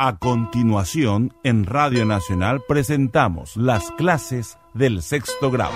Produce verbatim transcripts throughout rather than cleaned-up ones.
A continuación, en Radio Nacional presentamos las clases del sexto grado.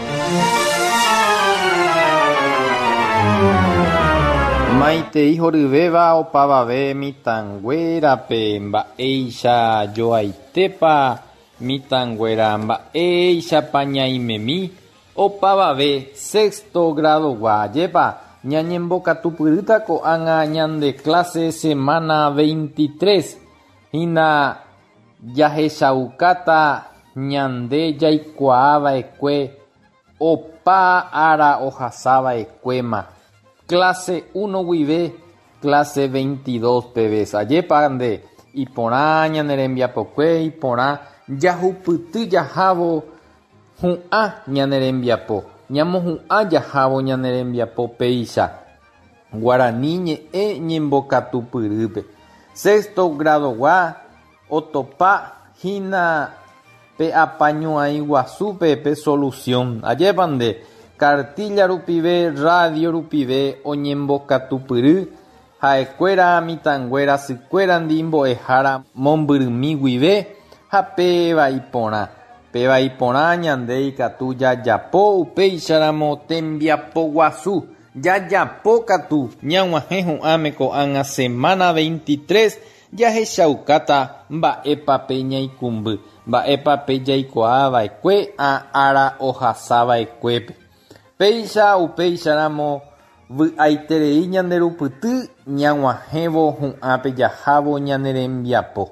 Maite horyvéva opavave mitãnguérape mba'éicha joaitépa mitãnguéra mba'éichapa ñaimemi opavave sexto gradogua jépa ñañembokatupyryta ko'ág̃a ñande clase semana veintitrés hína jahechaukáta ñande jaikuaava'ekue opa ára ohasava'ekuéma. Clase uno guive, clase veintidós pevés. Ajépa nde iporã ñanerembiapokue, iporã jahupyty jahávo hu'ã ñanerembiapo. Ñamohu'ã jahávo ñanerembiapo péicha. Guarani ñe'ẽ ñembokatupyrýpe. Sexto gradogua otopa hína pe apañuái guasúpe pe solución. Ajépa nde cartilla rupive, radio rupive oñembokatupyry ha'ekuéra mitãnguéra sykuéra ndimbo'ehára mombyrými guive ha péva iporã. Péva iporã ñande ikatu jajapo upéicharamo tembiapo guasu. Jajapo katu ñag̃uahẽ hu'ãme ko'ág̃a semana veintitrés jahechaukáta mba'épape ñaikumby, mba'épape jaikuaava'ekue ára ohasava'ekuépe. Péicha upéicharamo vy'aiterei ñanderupyty ñag̃uahẽvo hu'ãpe jahávo ñanerembiapo.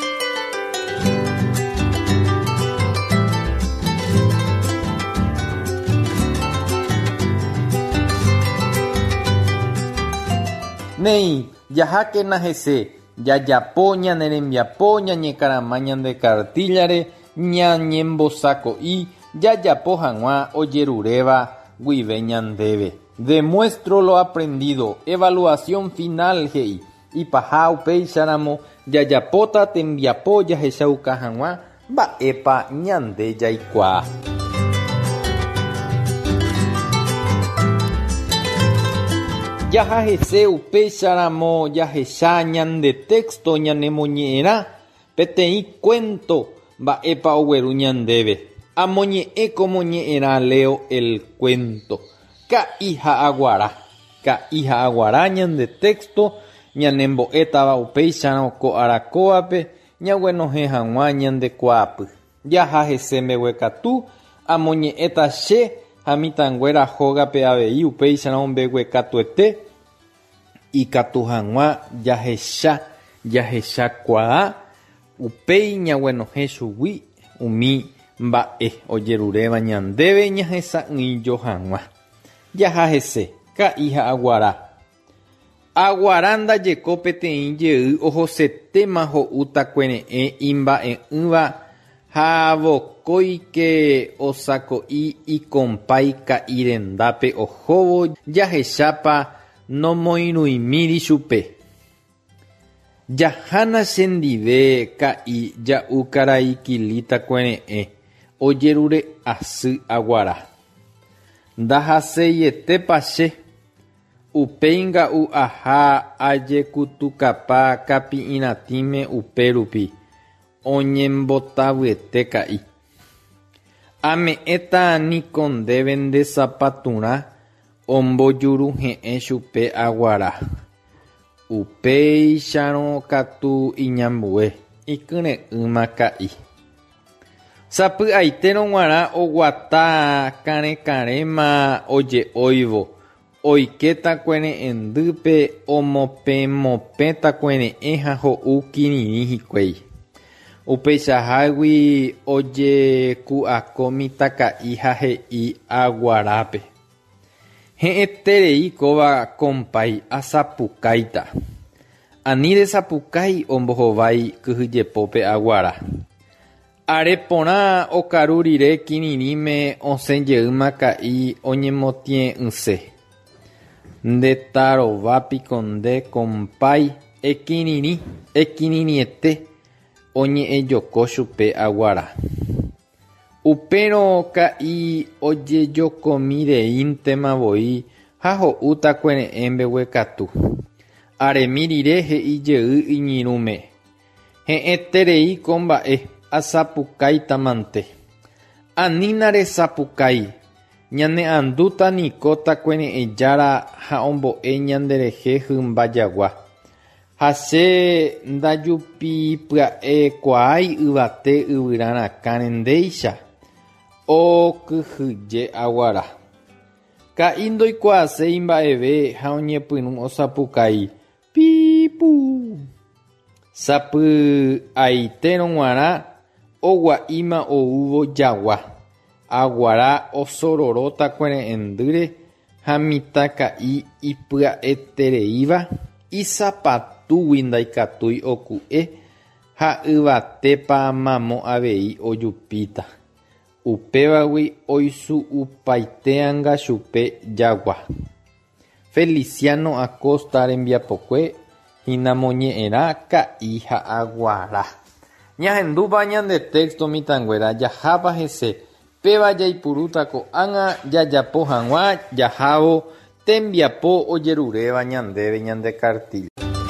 Néi jahákena hese jajapo ñanerembiapo ñañekarãma ñande kartillare ñañembosako'i jajapo hag̃ua ojeruréva guive ñandéve. Demuestro lo aprendido. Evaluación final he'i. Ipaha upéicharamo jajapóta tembiapo jahechauka hag̃ua mba'épa ñande jaikuaa. Jaha hese upéicharamo jahecha ñande texto ñanemoñe'ẽrã peteĩ cuento mba'épa ogueru ñandéve. Amoñe'ẽ como ñe'ẽrã Leo el cuento. Ka'i ha aguara. Ka'i ha aguara ñande texto ñanembo'étava upéicharõ ko arakóvape ñaguenohẽ hag̃ua ñande kuaapy. Jaha hese mbeguekatu amoñe'ẽta che ha mitãnguéra hógape avei upéicharõ mbeguekatuete ikatu hag̃ua jahecha jahechakuaa upéi ñaguenohẽ chugui umi mba'e ojeruréva ñandéve ñahesa'ỹijo hag̃ua. Jaha hese ka'i ha aguara. Aguara ndajeko peteĩ jey ohosetéma ho'utakuere'ẽ imba'e'ỹva ha vokóike osako'i ikompái ka'i rendápe ohóvo jahechápa nomoirũimíri chupe. Jahána chendive ka'i ja'u karai kilítakuere'ẽ ojerure asy aguara. Ndahaseijetépa che upéinga'u aha ajekutukapa kapi'ĩratĩme upérupi oñembotavyete ka'i. Ame'ẽta niko ndéve ndesapaturã ombojuruhe'ẽ chupe aguara. Upéicharõ katu iñambue ikyrẽ'ỹma ka'i. Sapy'aitérõ g̃uarã oguata karẽkarẽma oje'óivo oiketakuere'ẽndýpe omopẽmopẽtakuere'ẽ ha ho'u kirirĩ hikuái. Upeichahágui ojeku'ako mitãka'i ha he'i aguarápe. He'ẽterei kóva kompái asapukáita. Ani resapukái ombohovái kyhyjepópe aguara. Are porã okaru rire kirirĩme osẽjeýma ka'i oñemoti'ẽ'ysẽ. Ndetarovapiko nde kompái ekirirĩ ekirirĩete oñe'ẽjoko chupe aguara. Upérõ ka'i ojejokomireíntema voi ha ho'útakuere'ẽ mbeguekatu. Aremi rire he'ijey iñirũme. He'ẽterei ko mba'e asapukáitamante. Anína resapukai. Ñane'andúta niko takuere'ẽjára ha ombo'e ñanderehe hymba jagua. Ha che ndajupipya'ekuaái yvate yvyrarakãre ndéicha okyhyje aguara. Ka'i ndoikuaaséi mba'eve ha oñepyrũ osapukai. Pipu. Sapy'aitérõ g̃uarã ogua'íma oúvo jagua. Aguara osororótakuere'ẽndýre ha mitãka'i ipya'etereíva isapatúgui ndaikatúi oku'e ha yvatépa mamo avei ojupíta. Upévagui oisu'upaitéanga chupe jagua. Feliciano Acosta rembiapokue hínamoñe'ẽrã ka'i ha aguara. Ñahendúpa ñande texto mitãnguéra jahápa hese péva jaipurúta ko'ág̃a jajapo hag̃ua jahávo tembiapo ojeruréva ñandéve ñande kartilla.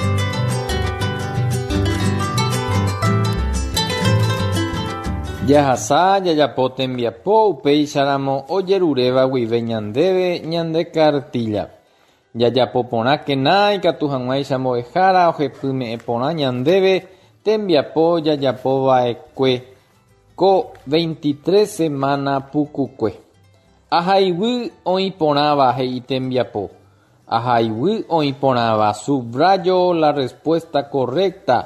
Jahasa jajapo tembiapo upéicharamo ojeruréva guive ñandéve ñande kartilla. Jajapo porã kena ikatu hag̃uáicha mbo'ehára ohepyme'ẽ porã ñandéve tembiapo jajapova'ekue ko veintitrés semana pukukue. Ahayvy oĩporãva he'i tembiapo. Ahayvy oĩporãva. Subrayo la respuesta correcta.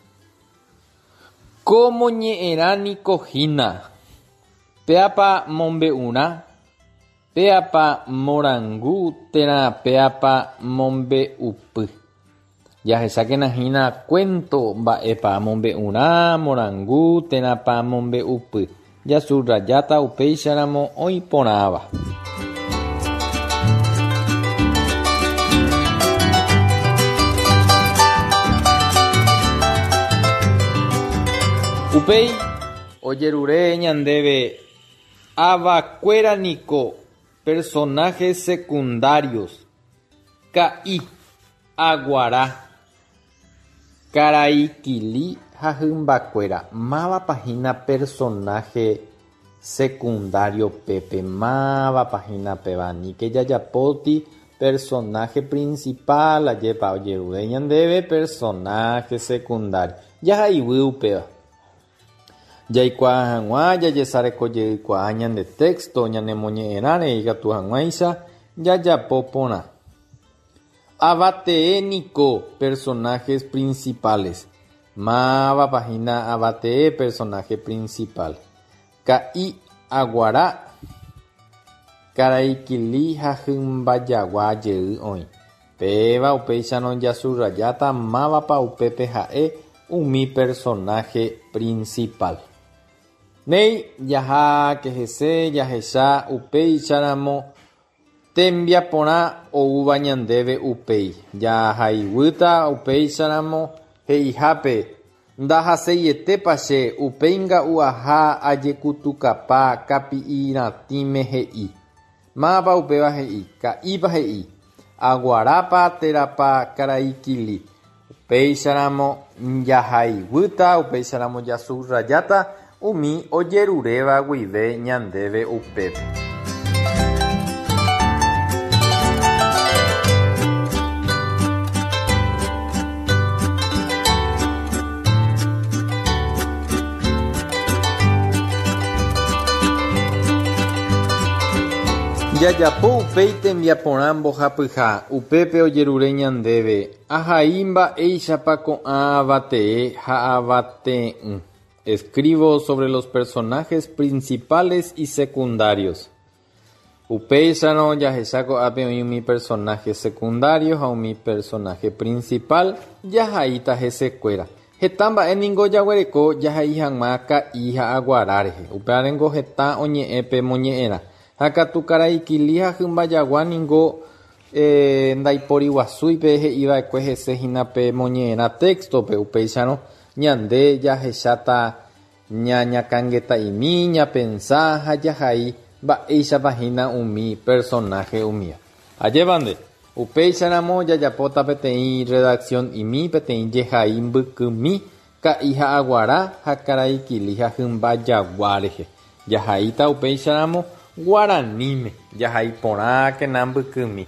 ¿Cómo ñe'ẽrã niko hína? Péapa mombe'urã, péapa morangu térã péapa mombe'upy. Jahechákena hína cuento mba'épa mombe'urã, morangu térãpa mombe'upy. Jasurrajáta upéicharamo oĩporãva. Upéi ojerure ñandéve avakuéra niko personajes secundarios. Ka'i, aguara, karaikili ha hymbakuéra. Mávapahína personaje secundario pépe. Mávapahína nike jajapóti personaje principal ajépa ojerure ñandéve personaje secundario. Jahayvy upéva. Jaikuaa hag̃ua jajesarekojeýkuaa ñande texto ñanemoñe'ẽrãre ikatu hag̃uáicha jajapo porã. Avatee niko personajes principales. Mávapahína avatee personaje principal. Ka'i, aguara, karaikili ha hymbajagua jey oĩ. Péva upéicharõ jasurrajáta mávapa upépe ha'e umi personaje principal. Nei jaha kehese jahecha upéicharamo tembiaporã oúva ñandéve upéi. Jahayvýta upéicharamo he'ihápe ndahaseijetépa che upéinga uaha ajekutukapa kapi'iratĩme he'i. Mápa upéva he'i, ka'ípa he'i, aguarápa térãpa karaikili. Upéicharamo jahayvýta upéicharamo jasurrajáta umi ojeruréva guive ñandéve upépe. Jajapo upéi tembiaporã mbohapyha upépe ojerure ñandéve. Ahai mba'éichapa ko'ã avatee ha avate'ỹ. Escribo sobre los personajes principales y secundarios. Upéicharõ jahecha ko'ápe oĩ umi personaje secundario ha umi personaje principal jahaíta hesekuéra. Heta mba'e ningo jaguereko jahai hag̃ua ka'i ha aguara rehe. Upéarengo heta oñe'ẽ pe moñe'ẽrã. Ha katu karaikili ha hymbajagua ningo eh, ndaiporiguasúipe he'iva'ekue hese hína pe moñe'ẽrã textope upéicharõ ñande jahecháta ñañakãngeta'imi, ñapensa ha jahai mba'éichapahína umi personaje umíva. Ajévante, upéicharamo jajapóta peteĩ redacción imi, peteĩ jehai mbykymi ka'i ha aguara ha karaikili ha hymba jaguárehe. Jahaíta upéicharamo guaraníme, jahai porã kena mbykymi.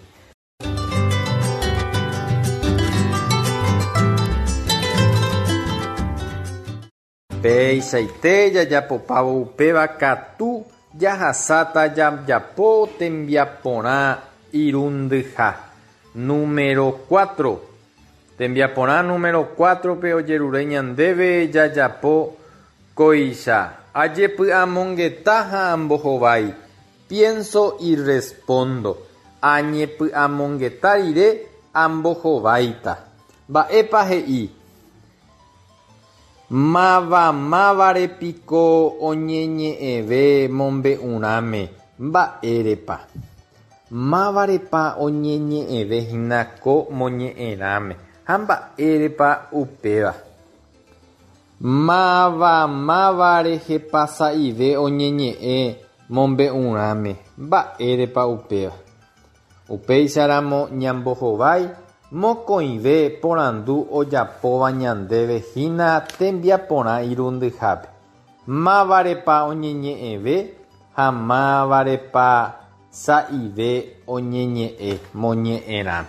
Peichaite jajapopávo upéva katu jahasáta jajapo tembiaporã irundyha. Número cuatro. Tembiaporã número cuatro pe ojerure ñandéve jajapo koicha. Ajepy'amongeta ha ambohovái. Pienso y respondo. Añepy'amongeta rire ambohováita. Mba'épa he'i. Mavamávárepiko oñeñe'ẽve mombe'uráme. Mba'érepa. Mávarepa oñeñe'ẽvéhína ko moñe'ẽráme. Ha mba'érepa upéva. Mavamávare sa'ive oñeñe'ẽ mombe'uráme. Mba'érepa upéva. Upéicharamo ñambohovái mokõive porandu ojapóva ñandéve hína tembiaporã irundyhápe. Mávarepa oñeñe'ẽve ha mávarepa sa'ive oñeñe'ẽ moñe'ẽráme.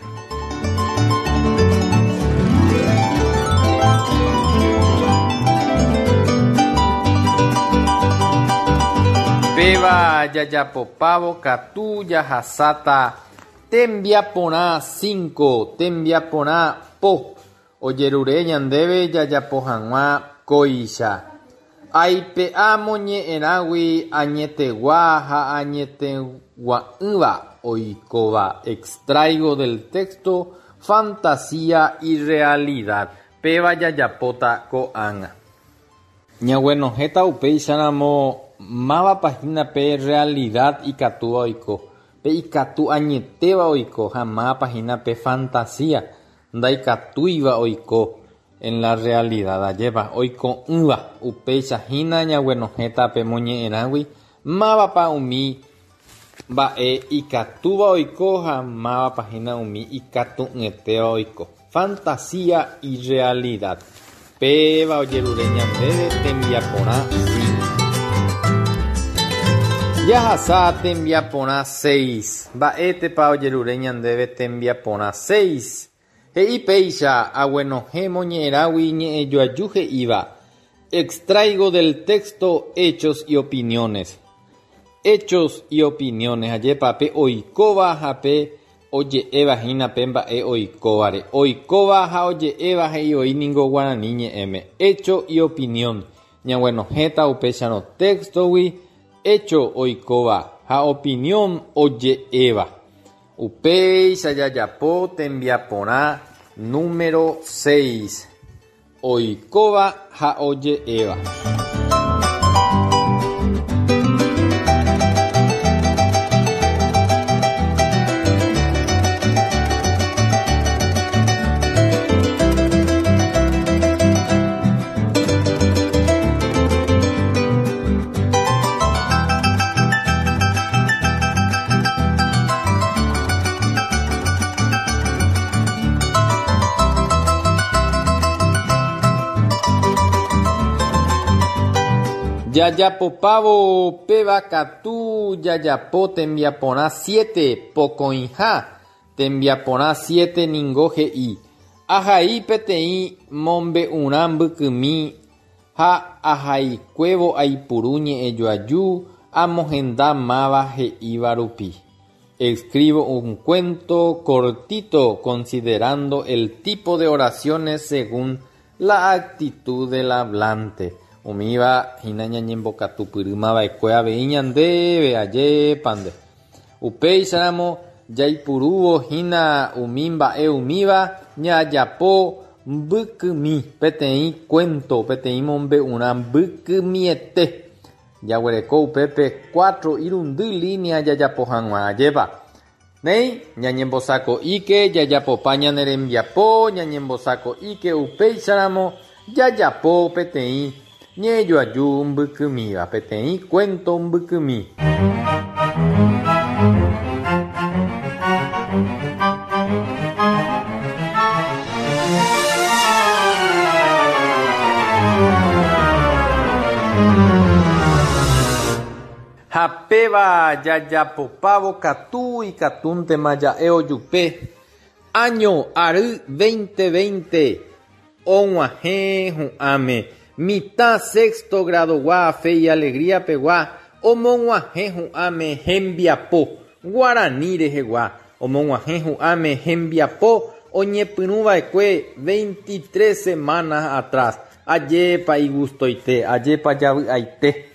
Péva jajapopávo katu jahasáta tembiaporã cinco, tembiaporã po. Ojerure ñandéve jajapo hag̃ua koicha. Aipe'a moñe'ẽrágui añetegua ha añetegua'ỹva oikóva. Extraigo del texto fantasía y realidad. Péva jajapóta ko'ág̃a. Ñaguenohéta upéicharamo máva pahínape realidad ikatúva oiko. Pe ikatu añetéva oiko ha máva pahínape fantasía ndaikatúiva oiko en la realidad ajépa oiko'ỹva upéichahína ñaguenohétape moñe'ẽrágui mávapa umi mba'e ikatúva oiko ha mávapahína umi ikatu'ỹetéva oiko. Fantasía y realidad. Péva ojerure ñandéve tembiaporã cinco. Jahasa tembiaporã seis. Mba'étepa ojerure ñandéve tembiaporã seis. He'i péicha aguenohẽ moñe'ẽrágui ñe'ẽjoaju he'íva. Extraigo del texto hechos y opiniones. Hechos y opiniones. Ajépa pe oikóva ha pe oje'evahína pe mba'e oikóvare. Oikóva ha oje'éva he'i oíningo guarani ñe'ẽme. Hecho y opinión. Ñaguenohéta upéicharõ textogui hecho oikóva ha opinión oje'éva. Upéicha jajapo tembiaporã número seis. Oikóva ha oje'éva. Jajapopávo péva katu jajapo tembiaporã siete pokoĩha tembiaporã siete ningo he'i. Ahai peteĩ mombe'urã mbykymi ha ahaikuévo aipuru ñe'ẽjoaju amohenda máva he'íva rupi. Escribo un cuento cortito considerando el tipo de oraciones según la actitud del hablante. Umíva hína ñañembokatupyry mava'ekue avei ñandéve ajépante. Upéicharamo jaipurúvo hína umi mba'e umíva ñajapo mbykymi peteĩ cuento peteĩ mombe'urã mbykymiete. Jaguereko upépe cuatro irundy línea jajapo hag̃ua ajépa. Néi ñañembosako'íke jajapopa ñane rembiapo ñañembosako'íke upéicharamo jajapo peteĩ ñe'ẽjoaju mbykymíva peteĩ cuento mbykymi. Japeva jajapopavo katu ikatuntéma ja'e ojupe. Año ary veinte veinte og̃uahẽ hu'ãme mitã sexto gradogua Fe y Alegría pegua omog̃uahẽ hu'ãme hembiapo Guarani rehegua omog̃uahẽ hu'ãme hembiapo oñepyrũva'ekue veintitrés semanas atrás ajépa igustoite ajépa javy'aite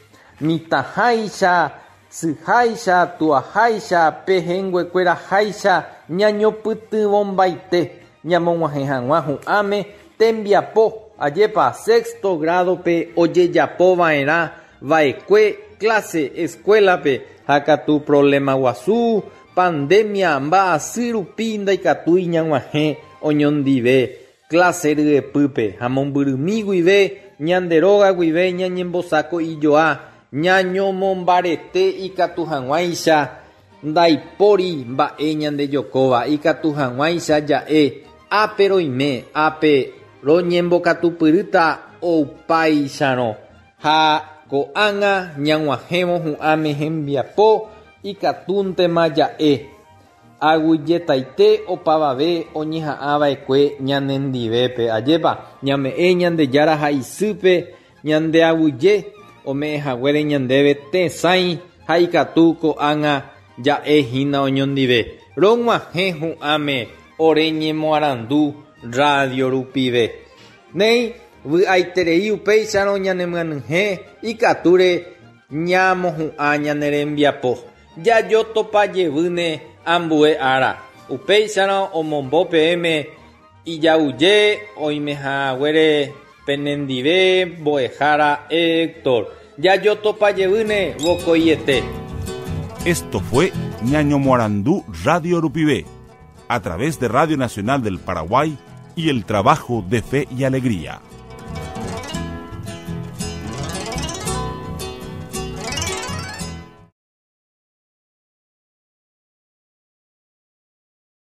mitãháicha syháicha tuaháicha pehenguekueraháicha ñañopytyvõmbaite ñamog̃uahẽ hag̃ua hu'ãme tembiapo ajépa sexto gradope ojejapova'erã vaekue clase escuelape ha katu problema guasu pandemia mba'asy rupi ndaikatúi ñag̃uahẽ oñondive clase ryepýpe ha mombyrými guive ñande róga guive ñañembosáko ijoa ñañomombarete ikatu hag̃uáicha ndaipóri mba'e ñandejokóva ikatu hag̃uáicha ja'e ápe roime ápe roñembokatupyrýta oupaicharõ ha ko'ág̃a ñag̃uahẽvo hu'ãme hembiapo ikatúntema ja'e aguyjetaite opavave oñeha'ãva'ekue ñanendivépe ajépa ñame'ẽ Ñandejára ha isýpe ñande aguyje ome'ẽhaguére ñandéve tesãi ha ikatu ko'ág̃a ja'e hína oñondive rog̃uahẽ hu'ãme ore ñemoarandu radio rupive néi vy'aiterei upéicharõ ñanemyanyhẽ ikatúre ñamohu'ã ñane rembiapo jajotopajevýne ambue ára upéicharõ omombo peẽme ijauje oimehãguére penendive mbo'ehára Héctor jajotopajevýne vokoiete. Esto fue Ñaño Morandú Radio Rupivé, a través de Radio Nacional del Paraguay y el trabajo de Fe y Alegría.